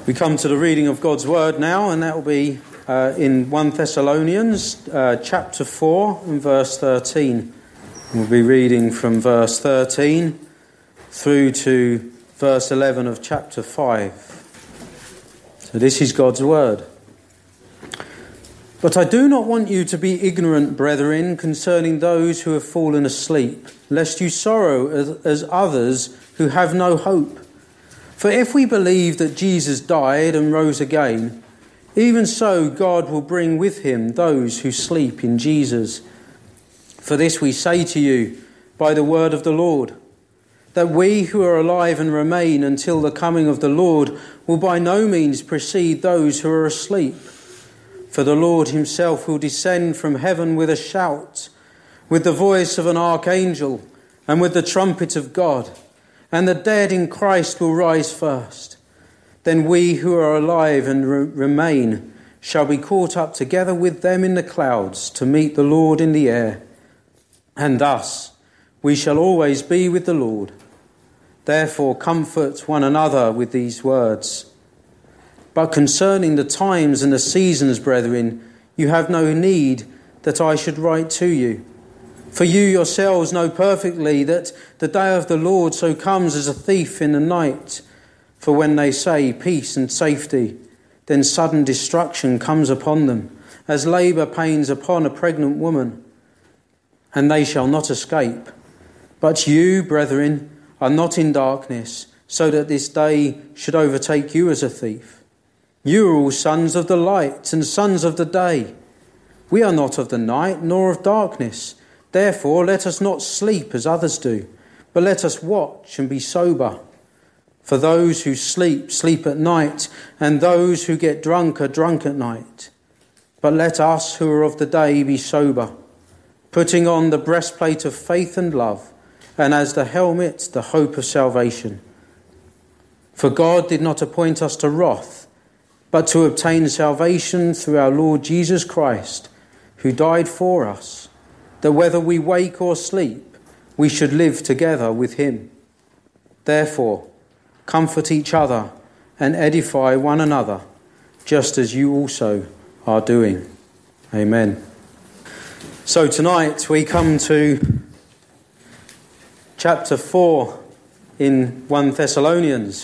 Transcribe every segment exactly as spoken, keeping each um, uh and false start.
We come to the reading of God's Word now, and that will be uh, in First Thessalonians uh, chapter four and verse thirteen. We'll be reading from verse thirteen through to verse eleven of chapter five. So this is God's Word. But I do not want you to be ignorant, brethren, concerning those who have fallen asleep, lest you sorrow as, as others who have no hope. For if we believe that Jesus died and rose again, even so God will bring with him those who sleep in Jesus. For this we say to you by the word of the Lord, that we who are alive and remain until the coming of the Lord will by no means precede those who are asleep. For the Lord himself will descend from heaven with a shout, with the voice of an archangel, and with the trumpet of God. And the dead in Christ will rise first. Then we who are alive and re- remain shall be caught up together with them in the clouds to meet the Lord in the air. And thus we shall always be with the Lord. Therefore comfort one another with these words. But concerning the times and the seasons, brethren, you have no need that I should write to you. For you yourselves know perfectly that the day of the Lord so comes as a thief in the night. For when they say peace and safety, then sudden destruction comes upon them, as labour pains upon a pregnant woman. And they shall not escape. But you, brethren, are not in darkness, so that this day should overtake you as a thief. You are all sons of the light and sons of the day. We are not of the night nor of darkness. Therefore, let us not sleep as others do, but let us watch and be sober. For those who sleep, sleep at night, and those who get drunk are drunk at night. But let us who are of the day be sober, putting on the breastplate of faith and love, and as the helmet, the hope of salvation. For God did not appoint us to wrath, but to obtain salvation through our Lord Jesus Christ, who died for us, that whether we wake or sleep, we should live together with him. Therefore, comfort each other and edify one another, just as you also are doing. Amen. So tonight we come to chapter four in First Thessalonians.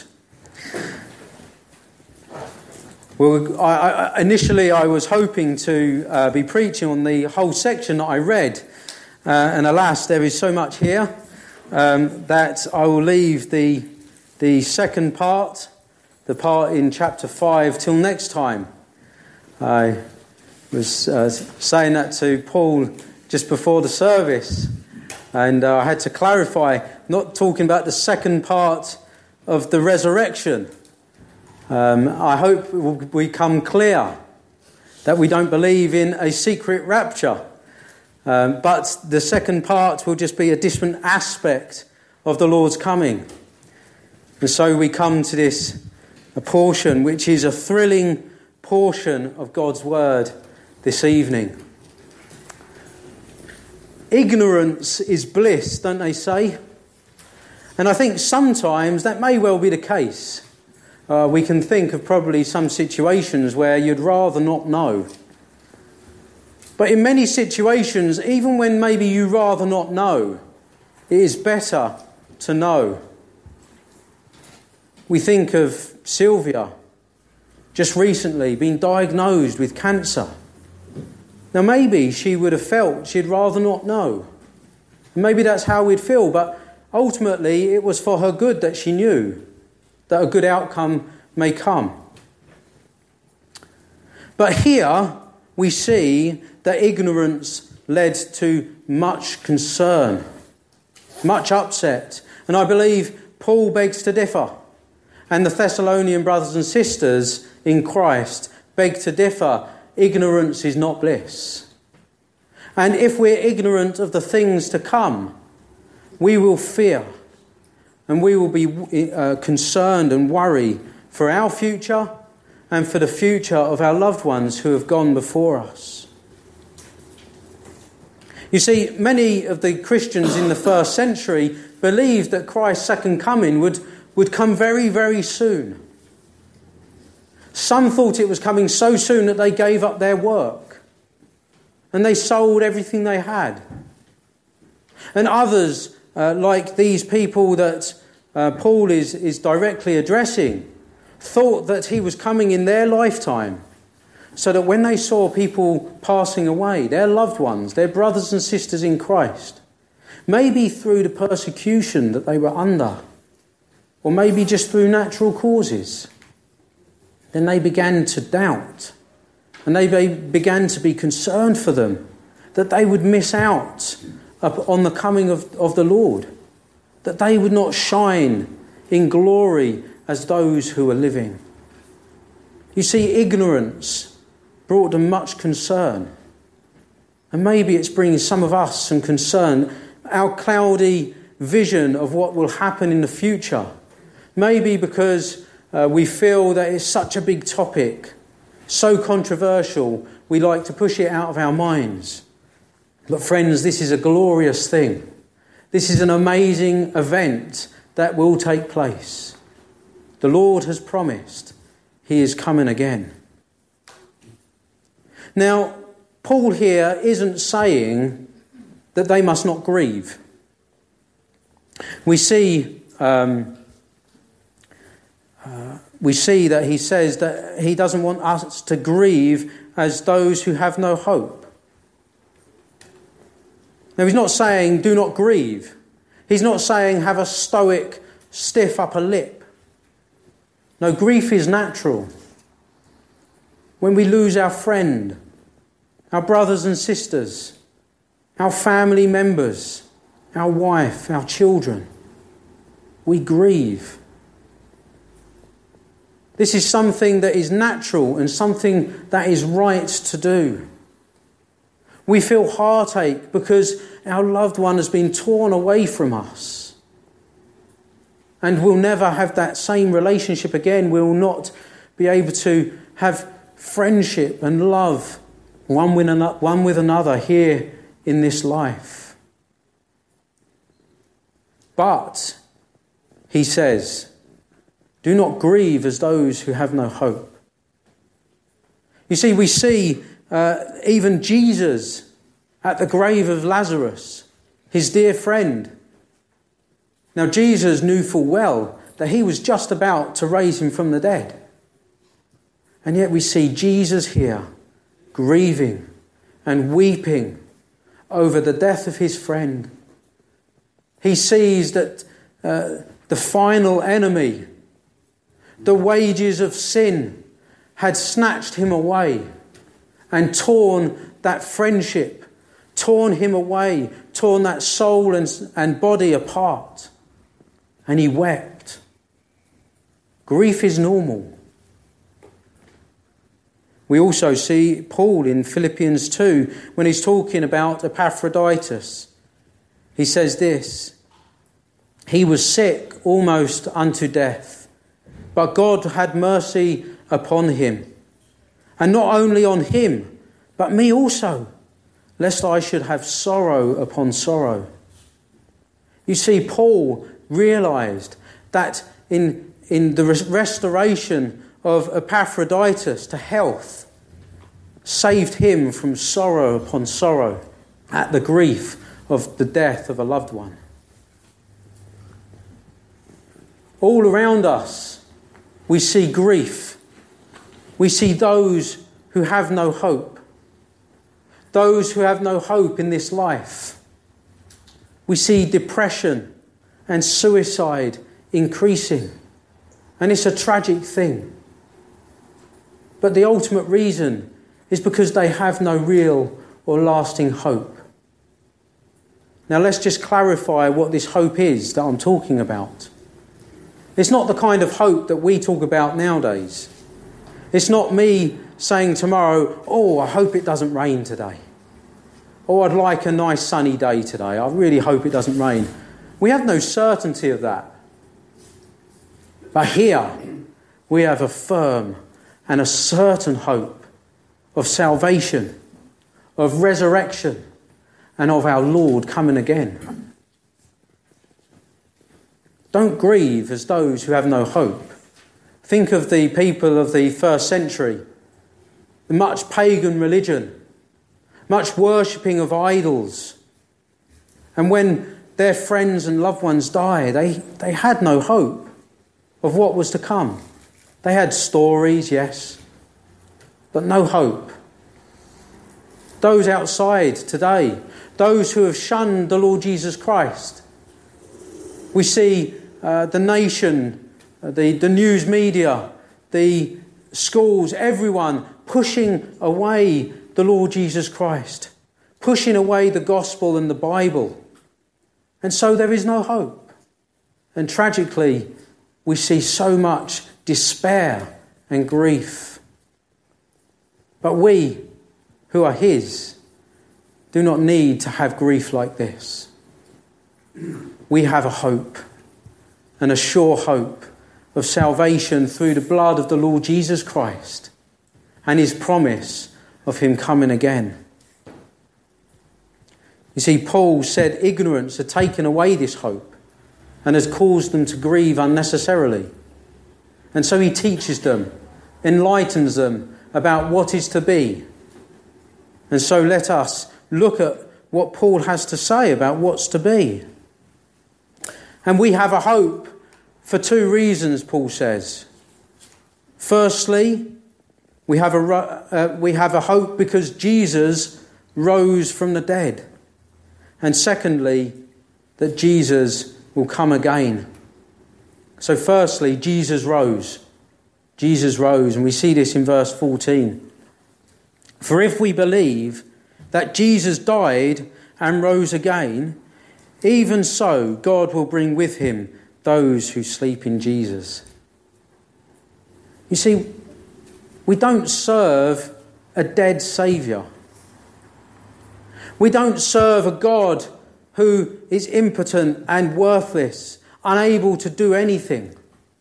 Well, I, I, initially I was hoping to uh, be preaching on the whole section that I read, uh, and alas, there is so much here um, that I will leave the the second part, the part in chapter five, till next time. I was uh, saying that to Paul just before the service, and uh, I had to clarify, not talking about the second part of the resurrection. Um, I hope it will become clear that we don't believe in a secret rapture. Um, but the second part will just be a different aspect of the Lord's coming. And so we come to this a portion which is a thrilling portion of God's Word this evening. Ignorance is bliss, don't they say? And I think sometimes that may well be the case. Uh, we can think of probably some situations where you'd rather not know. But in many situations, even when maybe you rather not know, it is better to know. We think of Sylvia, just recently being diagnosed with cancer. Now maybe she would have felt she'd rather not know. Maybe that's how we'd feel, but ultimately it was for her good that she knew that a good outcome may come. But here we see that ignorance led to much concern, much upset. And I believe Paul begs to differ. And the Thessalonian brothers and sisters in Christ beg to differ. Ignorance is not bliss. And if we're ignorant of the things to come, we will fear. And we will be uh, concerned and worry for our future and for the future of our loved ones who have gone before us. You see, many of the Christians in the first century believed that Christ's second coming would, would come very, very soon. Some thought it was coming so soon that they gave up their work and they sold everything they had. And others, uh, like these people that uh, Paul is, is directly addressing, thought that he was coming in their lifetime, so that when they saw people passing away, their loved ones, their brothers and sisters in Christ, maybe through the persecution that they were under, or maybe just through natural causes, then they began to doubt, and they began to be concerned for them, that they would miss out on the coming of, of the Lord, that they would not shine in glory as those who are living. You see, ignorance brought them much concern. And maybe it's bringing some of us some concern. Our cloudy vision of what will happen in the future. Maybe because uh, we feel that it's such a big topic, so controversial, we like to push it out of our minds. But friends, this is a glorious thing. This is an amazing event that will take place. The Lord has promised he is coming again. Now, Paul here isn't saying that they must not grieve. We see, um, uh, we see that he says that he doesn't want us to grieve as those who have no hope. Now, he's not saying do not grieve. He's not saying have a stoic, stiff upper lip. No, grief is natural. When we lose our friend, our brothers and sisters, our family members, our wife, our children, we grieve. This is something that is natural and something that is right to do. We feel heartache because our loved one has been torn away from us. And we'll never have that same relationship again. We'll not be able to have friendship and love one with another, one with another here in this life. But, he says, do not grieve as those who have no hope. You see, we see uh, even Jesus at the grave of Lazarus, his dear friend. Now, Jesus knew full well that he was just about to raise him from the dead. And yet we see Jesus here grieving and weeping over the death of his friend. He sees that uh, the final enemy, the wages of sin, had snatched him away and torn that friendship, torn him away, torn that soul and, and body apart. And he wept. Grief is normal. We also see Paul in Philippians two when he's talking about Epaphroditus. He says this, he was sick almost unto death, but God had mercy upon him. And not only on him, but me also, lest I should have sorrow upon sorrow. You see, Paul realised that in, in the restoration of Epaphroditus to health saved him from sorrow upon sorrow at the grief of the death of a loved one. All around us we see grief. We see those who have no hope. Those who have no hope in this life. We see depression and suicide increasing. And it's a tragic thing. But the ultimate reason is because they have no real or lasting hope. Now let's just clarify what this hope is that I'm talking about. It's not the kind of hope that we talk about nowadays. It's not me saying tomorrow, oh, I hope it doesn't rain today. Oh, I'd like a nice sunny day today. I really hope it doesn't rain. We have no certainty of that. But here we have a firm and a certain hope of salvation, of resurrection, and of our Lord coming again. Don't grieve as those who have no hope, Think of the people of the first century. Much pagan religion, much worshipping of idols. And when their friends and loved ones died, they, they had no hope of what was to come. They had stories, yes, but no hope. Those outside today, those who have shunned the Lord Jesus Christ. We see uh, the nation, uh, the, the news media, the schools, everyone pushing away the Lord Jesus Christ, pushing away the gospel and the Bible. And so there is no hope. And tragically, we see so much despair and grief. But we, who are his, do not need to have grief like this. We have a hope, and a sure hope of salvation through the blood of the Lord Jesus Christ and his promise of him coming again. You see, Paul said ignorance had taken away this hope and has caused them to grieve unnecessarily. And so he teaches them, enlightens them about what is to be. And so let us look at what Paul has to say about what's to be. And we have a hope for two reasons, Paul says. Firstly, we have a, uh, we have a hope because Jesus rose from the dead. And secondly, that Jesus will come again. So firstly, Jesus rose. Jesus rose, and we see this in verse fourteen. For if we believe that Jesus died and rose again, even so God will bring with him those who sleep in Jesus. You see, we don't serve a dead Saviour. We don't serve a God who is impotent and worthless, unable to do anything.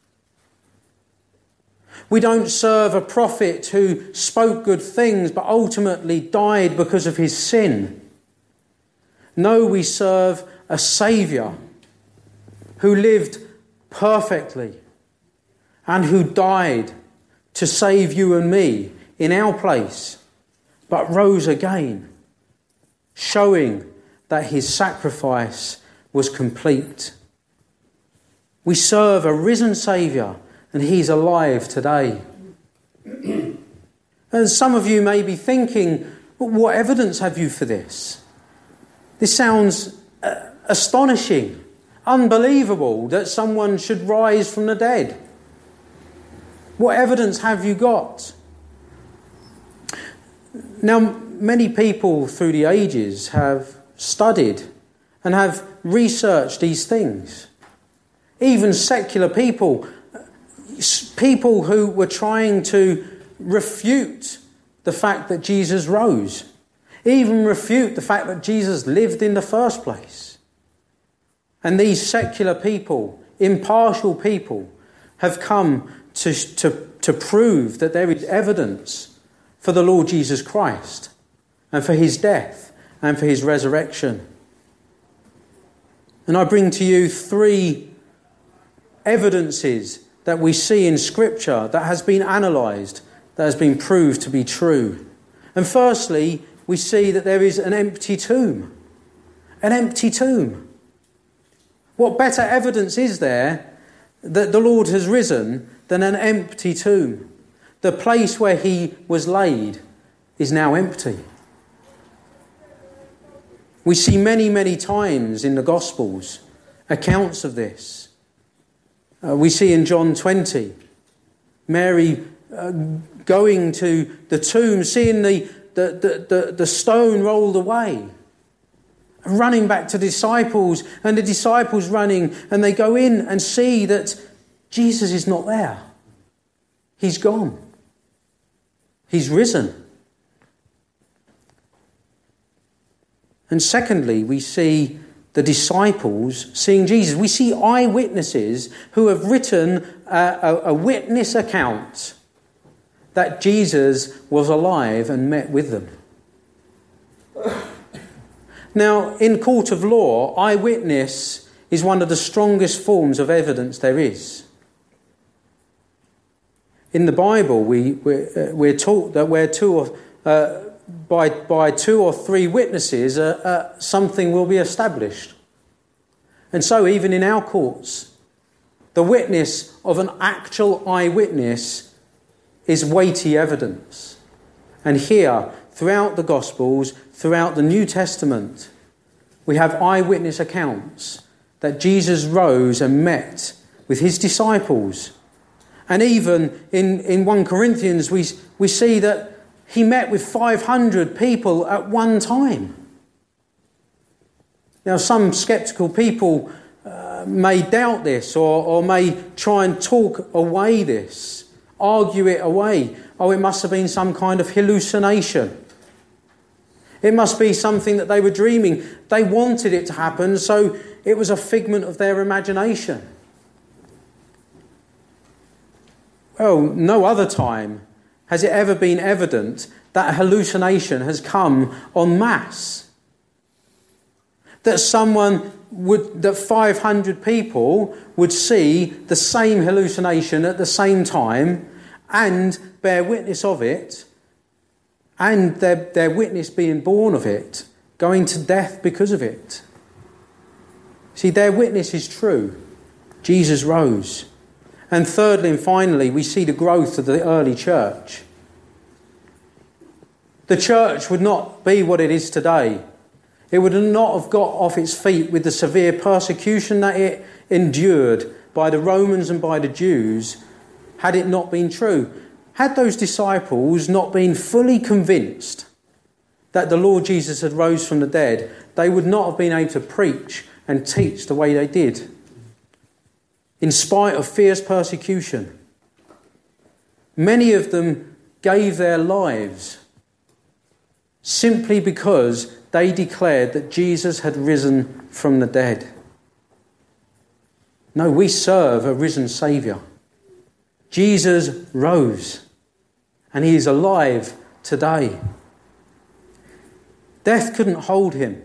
We don't serve a prophet who spoke good things but ultimately died because of his sin. No, we serve a Saviour who lived perfectly and who died to save you and me in our place, but rose again, showing that his sacrifice was complete. We serve a risen Saviour, and he's alive today. And some of you may be thinking, well, what evidence have you for this? This sounds uh, astonishing, unbelievable that someone should rise from the dead. What evidence have you got? Now, many people through the ages have studied and have researched these things. Even secular people, people who were trying to refute the fact that Jesus rose, even refute the fact that Jesus lived in the first place. And these secular people, impartial people, have come to, to, to prove that there is evidence for the Lord Jesus Christ and for his death and for his resurrection. And I bring to you three evidences that we see in Scripture that has been analysed, that has been proved to be true. And firstly, we see that there is an empty tomb. An empty tomb. What better evidence is there that the Lord has risen than an empty tomb? The place where he was laid is now empty. We see many, many times in the Gospels accounts of this. Uh, we see in John twenty, Mary uh, going to the tomb, seeing the, the, the, the, the stone rolled away, running back to disciples, and the disciples running, and they go in and see that Jesus is not there. He's gone. He's risen. And secondly, we see the disciples seeing Jesus. We see eyewitnesses who have written a, a, a witness account that Jesus was alive and met with them. Now, in court of law, eyewitness is one of the strongest forms of evidence there is. In the Bible, we, we're, uh, we're taught that where two or, uh, by, by two or three witnesses, uh, uh, something will be established. And so even in our courts, the witness of an actual eyewitness is weighty evidence. And here, throughout the Gospels, throughout the New Testament, we have eyewitness accounts that Jesus rose and met with his disciples. And even in, in First Corinthians, we, we see that he met with five hundred people at one time. Now, some sceptical people uh, may doubt this or, or may try and talk away this, argue it away. Oh, it must have been some kind of hallucination. It must be something that they were dreaming. They wanted it to happen, so it was a figment of their imagination. Well, no other time has it ever been evident that hallucination has come en masse. That someone would, that five hundred people would see the same hallucination at the same time and bear witness of it, and their, their witness being born of it, going to death because of it. See, their witness is true. Jesus rose. And thirdly and finally, we see the growth of the early church. The church would not be what it is today. It would not have got off its feet with the severe persecution that it endured by the Romans and by the Jews had it not been true. Had those disciples not been fully convinced that the Lord Jesus had rose from the dead, they would not have been able to preach and teach the way they did, in spite of fierce persecution. Many of them gave their lives simply because they declared that Jesus had risen from the dead. No, we serve a risen Saviour. Jesus rose, and he is alive today. Death couldn't hold him.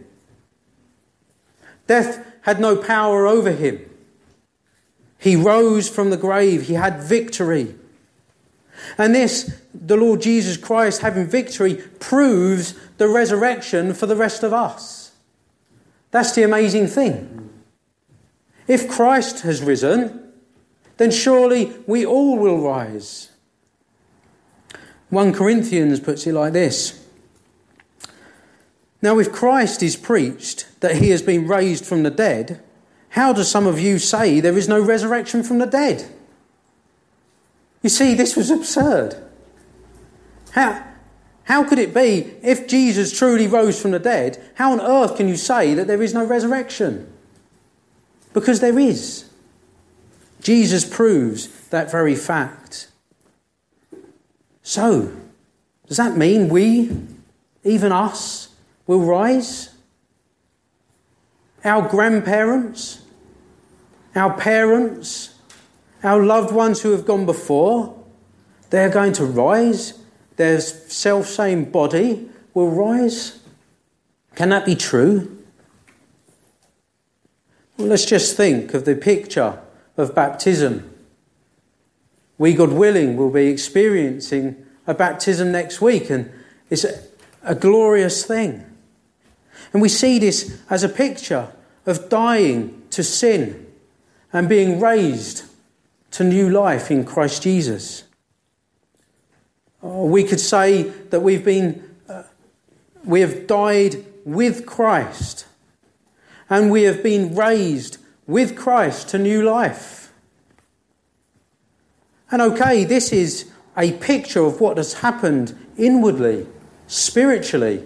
Death had no power over him. He rose from the grave. He had victory. And this, the Lord Jesus Christ having victory, proves the resurrection for the rest of us. That's the amazing thing. If Christ has risen, then surely we all will rise. First Corinthians puts it like this. Now, if Christ is preached that he has been raised from the dead, how do some of you say there is no resurrection from the dead? You see, this was absurd. How, how could it be, if Jesus truly rose from the dead, how on earth can you say that there is no resurrection? Because there is. Jesus proves that very fact. So, does that mean we, even us, will rise? Our grandparents, our parents, our loved ones who have gone before, they're going to rise. Their self-same body will rise. Can that be true? Well, let's just think of the picture of baptism. We, God willing, will be experiencing a baptism next week, and it's a, a glorious thing. And we see this as a picture of dying to sin and being raised to new life in Christ Jesus. Or we could say that we've been, uh, we have died with Christ, and we have been raised with Christ to new life. And okay, this is a picture of what has happened inwardly, spiritually.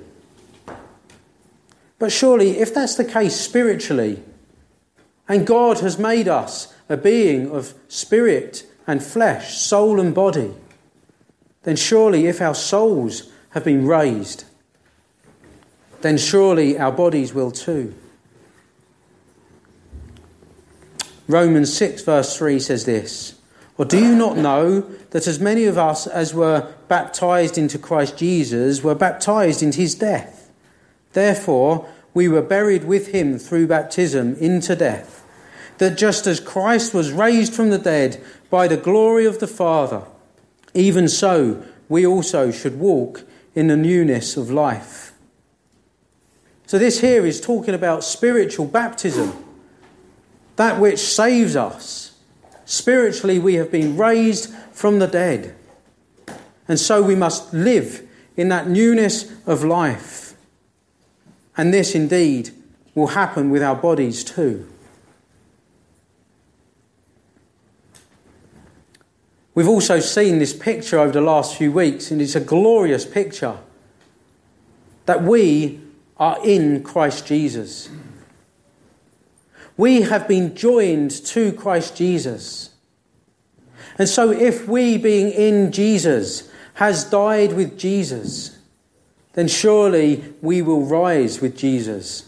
But surely, if that's the case spiritually, and God has made us a being of spirit and flesh, soul and body, then surely if our souls have been raised, then surely our bodies will too. Romans six verse three says this, "Or do you not know that as many of us as were baptized into Christ Jesus were baptized into his death? Therefore we were buried with him through baptism into death, that just as Christ was raised from the dead by the glory of the Father, even so we also should walk in the newness of life. So this here is talking about spiritual baptism, that which saves us. Spiritually we have been raised from the dead, and so we must live in that newness of life. And this indeed will happen with our bodies too. We've also seen this picture over the last few weeks, and it's a glorious picture, that we are in Christ Jesus. We have been joined to Christ Jesus. And so if we, being in Jesus, has died with Jesus, then surely we will rise with Jesus.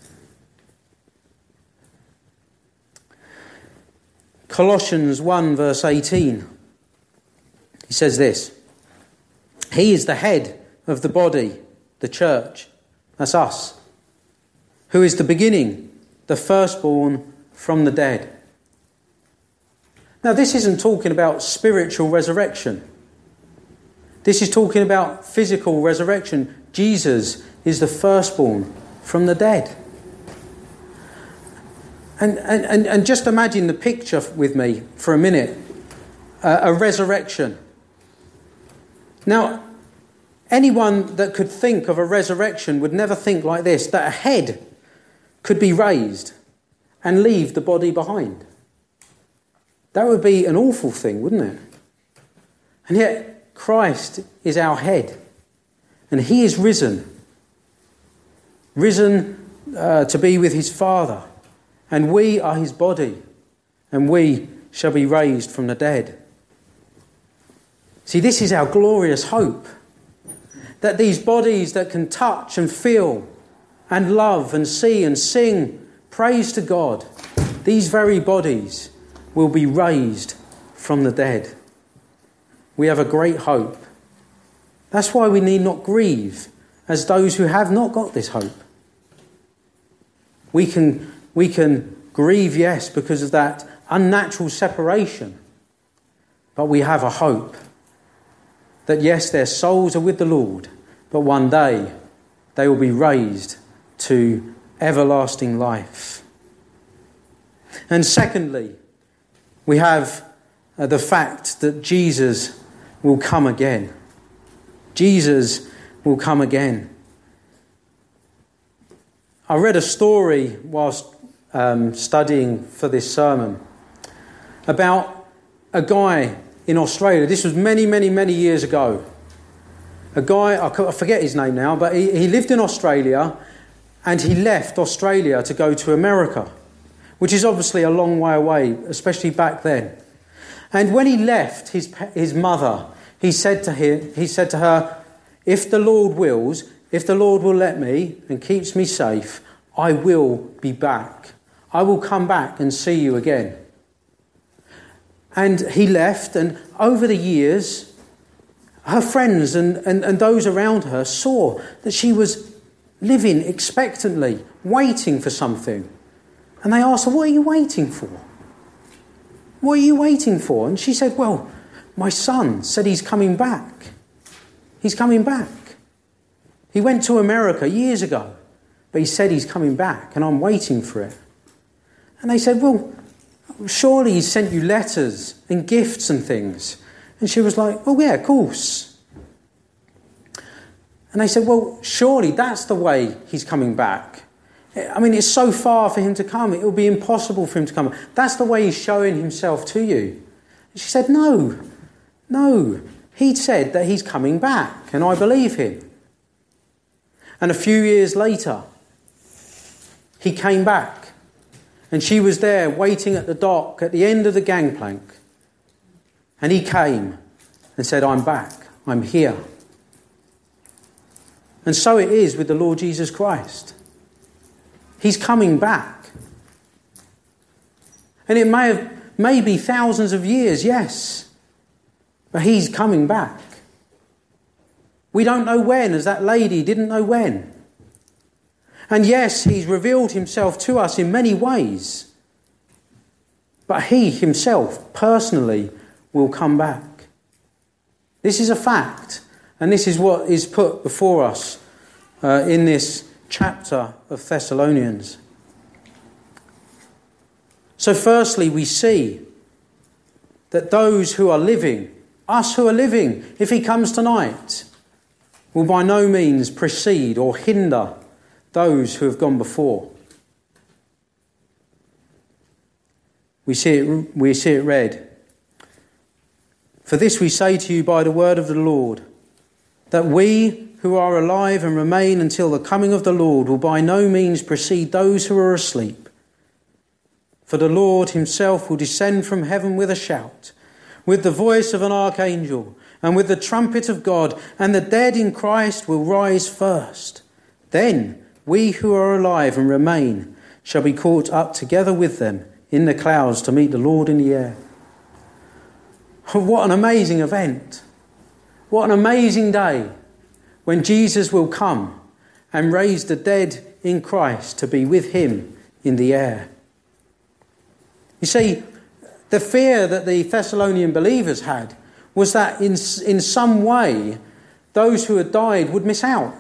Colossians one verse eighteen. He says this: He is the head of the body, the church. That's us. Who is the beginning, the firstborn from the dead. Now, this isn't talking about spiritual resurrection. This is talking about physical resurrection. Jesus is the firstborn from the dead. And, and, and just imagine the picture with me for a minute. Uh, a resurrection. Now, anyone that could think of a resurrection would never think like this, that a head could be raised and leave the body behind. That would be an awful thing, wouldn't it? And yet, Christ is our head, and he is risen. Risen uh, to be with his Father, and we are his body, and we shall be raised from the dead. See, this is our glorious hope, that these bodies that can touch and feel and love and see and sing praise to God, these very bodies will be raised from the dead. We have a great hope. That's why we need not grieve as those who have not got this hope. We can, we can grieve, yes, because of that unnatural separation, but we have a hope that yes, their souls are with the Lord, but one day they will be raised to everlasting life. And secondly, we have uh, the fact that Jesus will come again. Jesus will come again. I read a story whilst um, studying for this sermon about a guy in Australia. This was many, many, many years ago. A guy, I forget his name now, but he, he lived in Australia, and he left Australia to go to America, which is obviously a long way away, especially back then. And when he left his his mother, he said to him, he said to her, "If the Lord wills, if the Lord will let me and keeps me safe, I will be back. I will come back and see you again." And he left, and over the years, her friends and, and, and those around her saw that she was living expectantly, waiting for something. And they asked her, "What are you waiting for? What are you waiting for?" And she said, "Well, my son said he's coming back. He's coming back. He went to America years ago, but he said he's coming back, and I'm waiting for it." And they said, "Well, surely he sent you letters and gifts and things." And she was like, "Well, yeah, of course." And they said, "Well, surely that's the way he's coming back. I mean, it's so far for him to come. It will be impossible for him to come. That's the way he's showing himself to you." And she said, no, no. He said that he's coming back, and I believe him. And a few years later, he came back, and she was there waiting at the dock at the end of the gangplank. And he came and said, "I'm back. I'm here." And so it is with the Lord Jesus Christ. He's coming back. And it may have, may be thousands of years, yes. But he's coming back. We don't know when, as that lady didn't know when. And yes, he's revealed himself to us in many ways. But he himself, personally, will come back. This is a fact. And this is what is put before us uh, in this chapter of Thessalonians. So firstly, we see that those who are living, us who are living, if he comes tonight, will by no means precede or hinder those who have gone before. We see it, we see it read. For this we say to you by the word of the Lord, that we who are alive and remain until the coming of the Lord will by no means precede those who are asleep. For the Lord himself will descend from heaven with a shout, with the voice of an archangel, and with the trumpet of God, and the dead in Christ will rise first. Then we who are alive and remain shall be caught up together with them in the clouds to meet the Lord in the air. What an amazing event. What an amazing day when Jesus will come and raise the dead in Christ to be with him in the air. You see, the fear that the Thessalonian believers had was that in, in some way those who had died would miss out.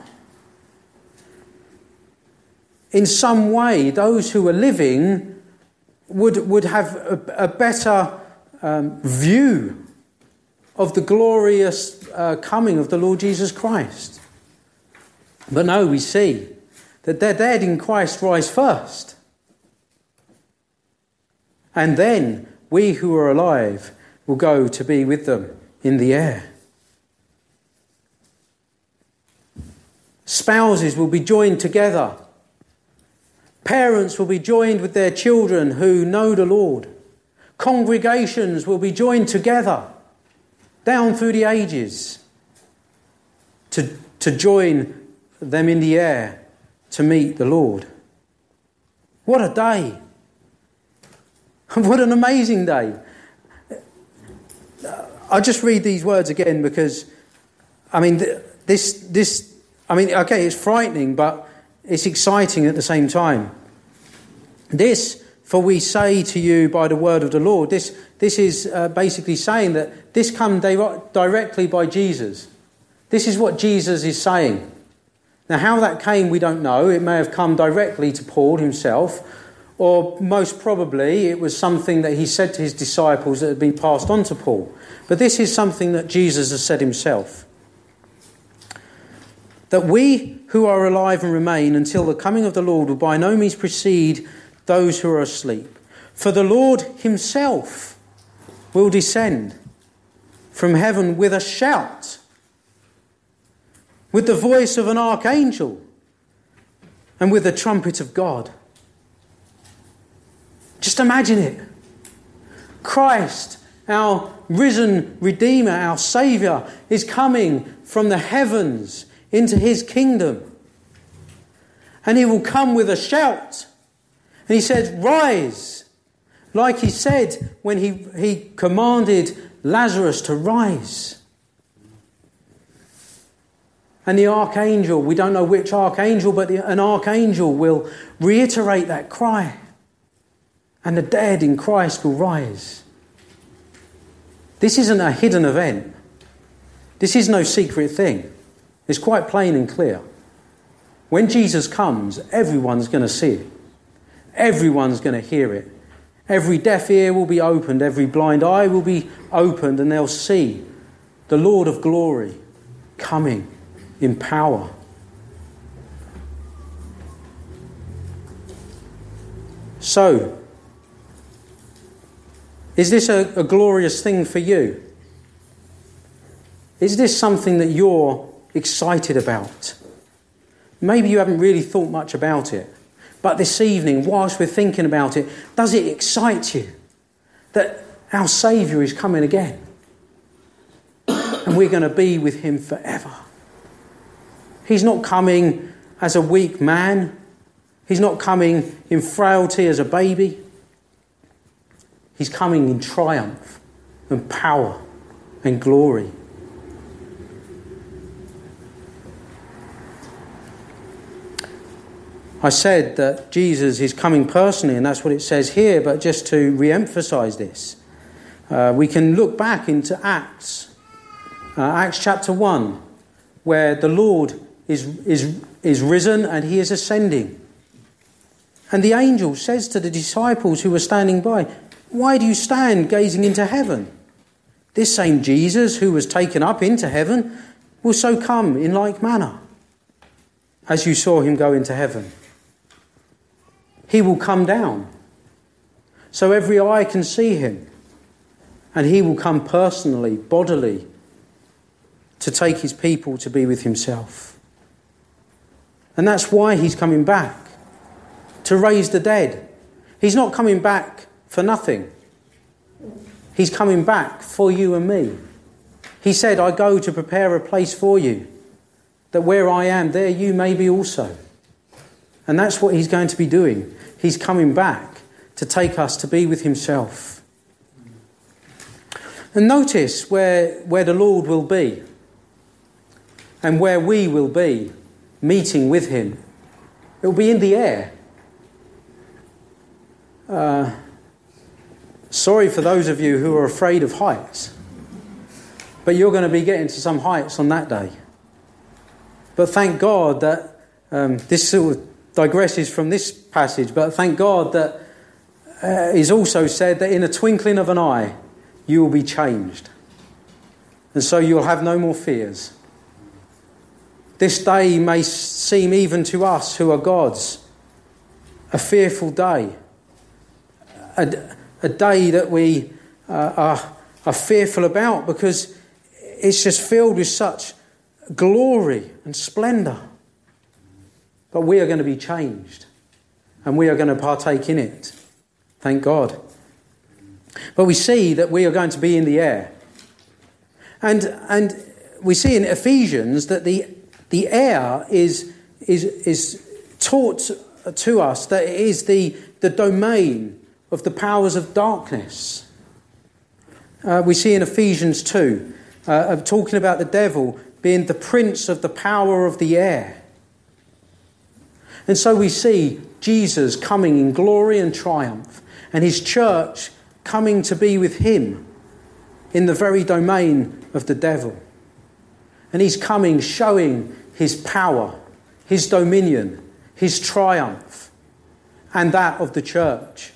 In some way those who were living would, would have a, a better um, view of the glorious uh, coming of the Lord Jesus Christ. But no, we see that the dead in Christ rise first. And then we who are alive will go to be with them in the air. Spouses will be joined together. Parents will be joined with their children who know the Lord. Congregations will be joined together down through the ages to, to join them in the air to meet the Lord. What a day! What an amazing day. I'll just read these words again because, I mean, this, this, I mean, okay, it's frightening, but it's exciting at the same time. This, for we say to you by the word of the Lord, this, this is uh, basically saying that this comes di- directly by Jesus. This is what Jesus is saying. Now, how that came, we don't know. It may have come directly to Paul himself, or most probably it was something that he said to his disciples that had been passed on to Paul. But this is something that Jesus has said himself. That we who are alive and remain until the coming of the Lord will by no means precede those who are asleep. For the Lord himself will descend from heaven with a shout, with the voice of an archangel, and with the trumpet of God. Just imagine it. Christ, our risen Redeemer, our Saviour, is coming from the heavens into his kingdom. And he will come with a shout. And he says, rise. Like he said when he, he commanded Lazarus to rise. And the archangel, we don't know which archangel, but the, an archangel will reiterate that cry. And the dead in Christ will rise. This isn't a hidden event. This is no secret thing. It's quite plain and clear. When Jesus comes, everyone's going to see it. Everyone's going to hear it. Every deaf ear will be opened. Every blind eye will be opened, and they'll see the Lord of glory coming in power. So, is this a, a glorious thing for you? Is this something that you're excited about? Maybe you haven't really thought much about it, but this evening, whilst we're thinking about it, does it excite you that our Saviour is coming again and we're going to be with him forever? He's not coming as a weak man. He's not coming in frailty as a baby. He's coming in triumph and power and glory. I said that Jesus is coming personally, and that's what it says here, but just to re-emphasise this, uh, we can look back into Acts uh, Acts chapter one, where the Lord is, is, is risen and he is ascending. And the angel says to the disciples who were standing by, "Why do you stand gazing into heaven? This same Jesus who was taken up into heaven will so come in like manner as you saw him go into heaven." He will come down so every eye can see him, and he will come personally, bodily, to take his people to be with himself. And that's why he's coming back, to raise the dead. He's not coming back for nothing. He's coming back for you and me. He said, "I go to prepare a place for you, that where I am, there you may be also." And that's what he's going to be doing. He's coming back to take us to be with himself. And notice where, where the Lord will be and where we will be meeting with him. It will be in the air. Uh, sorry for those of you who are afraid of heights, but you're going to be getting to some heights on that day. But thank God that um, this sort of digresses from this passage, but thank God that uh, is also said that in a twinkling of an eye you will be changed, and so you'll have no more fears. This day may seem even to us who are God's a fearful day, a, a day that we uh, are, are fearful about because it's just filled with such glory and splendour. But we are going to be changed, and we are going to partake in it. Thank God. But we see that we are going to be in the air. And and we see in Ephesians that the the air is is is taught to us that it is the, the domain of the powers of darkness. Uh, we see in Ephesians two, uh, talking about the devil being the prince of the power of the air. And so we see Jesus coming in glory and triumph, and his church coming to be with him in the very domain of the devil. And he's coming showing his power, his dominion, his triumph, and that of the church.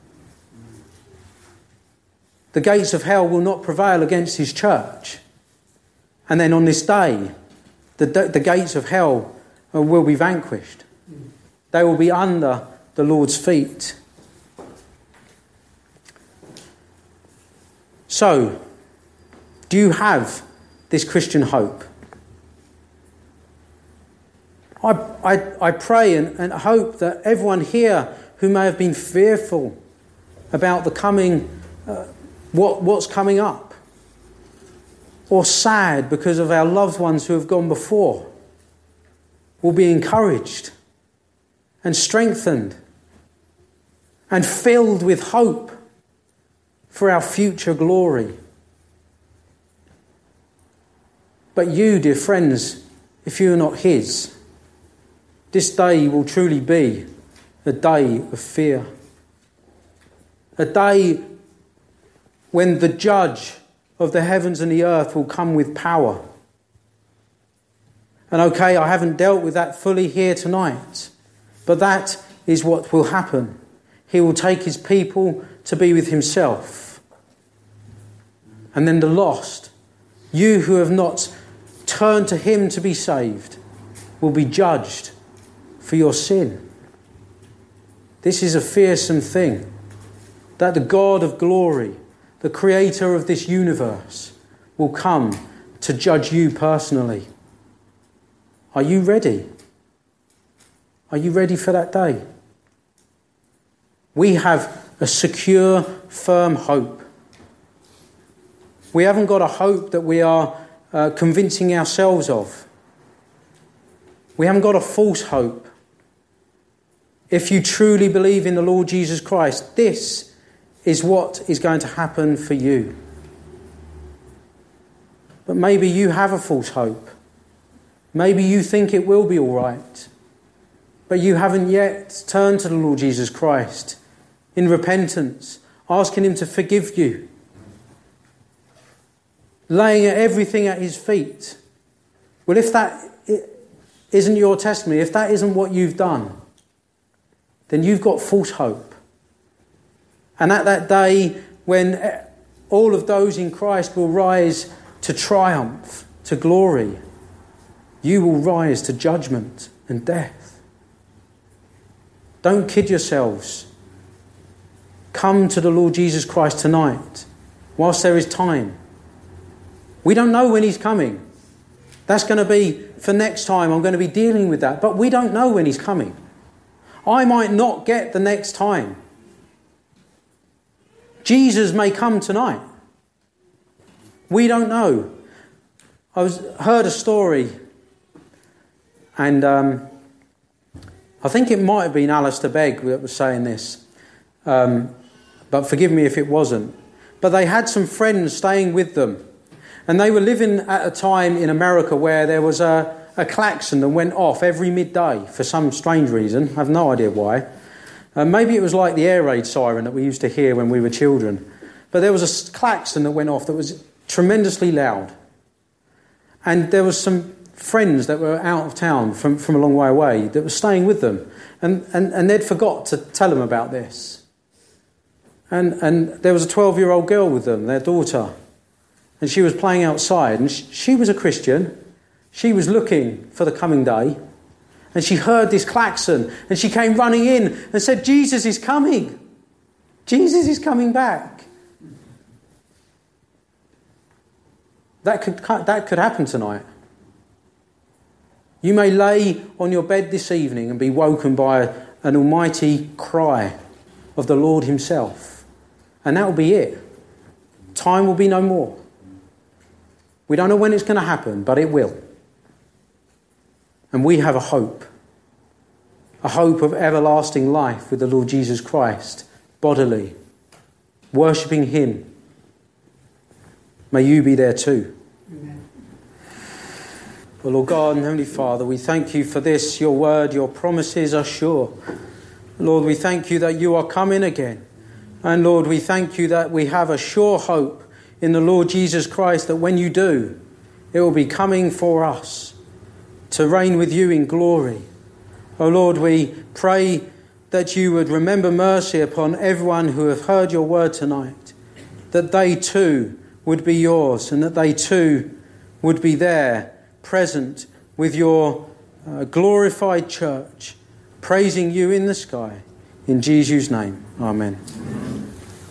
The gates of hell will not prevail against his church. And then on this day, the, the gates of hell will be vanquished. They will be under the Lord's feet. So, do you have this Christian hope? I, I, I pray and, and hope that everyone here who may have been fearful about the coming, uh, what, what's coming up, or sad because of our loved ones who have gone before, will be encouraged and strengthened and filled with hope for our future glory. But you, dear friends, if you are not his, this day will truly be a day of fear. A day when the judge of the heavens and the earth will come with power. And okay, I haven't dealt with that fully here tonight, but that is what will happen. He will take his people to be with himself. And then the lost, you who have not turned to him to be saved, will be judged for your sin. This is a fearsome thing, that the God of glory, the creator of this universe, will come to judge you personally. Are you ready? Are you ready for that day? We have a secure, firm hope. We haven't got a hope that we are uh, convincing ourselves of. We haven't got a false hope. If you truly believe in the Lord Jesus Christ, this is what is going to happen for you. But maybe you have a false hope. Maybe you think it will be all right. But you haven't yet turned to the Lord Jesus Christ in repentance, asking him to forgive you. laying everything at his feet. Well, if that isn't your testimony, if that isn't what you've done, then you've got false hope. And at that day when all of those in Christ will rise to triumph, to glory, you will rise to judgment and death. Don't kid yourselves. Come to the Lord Jesus Christ tonight, whilst there is time. We don't know when he's coming. That's going to be for next time. I'm going to be dealing with that. But we don't know when he's coming. I might not get the next time. Jesus may come tonight. We don't know. I was heard a story, and um, I think it might have been Alistair Begg that was saying this, um, but forgive me if it wasn't. But they had some friends staying with them, and they were living at a time in America where there was a, a klaxon that went off every midday for some strange reason. I have no idea why. Uh, maybe it was like the air raid siren that we used to hear when we were children. But there was a klaxon that went off that was tremendously loud. And there was some friends that were out of town from, from a long way away that were staying with them. And, and, and they'd forgot to tell them about this. And, and there was a twelve-year-old girl with them, their daughter. And she was playing outside. And she, she was a Christian. She was looking for the coming day. And she heard this klaxon. And she came running in and said, Jesus is coming. Jesus is coming back. That could, that could happen tonight. You may lay on your bed this evening and be woken by an almighty cry of the Lord himself. And that will be it. Time will be no more. We don't know when it's going to happen, but it will. And we have a hope. A hope of everlasting life with the Lord Jesus Christ, bodily, worshipping him. May you be there too. Amen. Well, Lord God and Heavenly Father, we thank you for this, your word, your promises are sure. Lord, we thank you that you are coming again. And Lord, we thank you that we have a sure hope in the Lord Jesus Christ, that when you do, it will be coming for us to reign with you in glory. Oh Lord, we pray that you would remember mercy upon everyone who have heard your word tonight, that they too would be yours, and that they too would be there, present with your uh, glorified church, praising you in the sky. In Jesus' name, amen.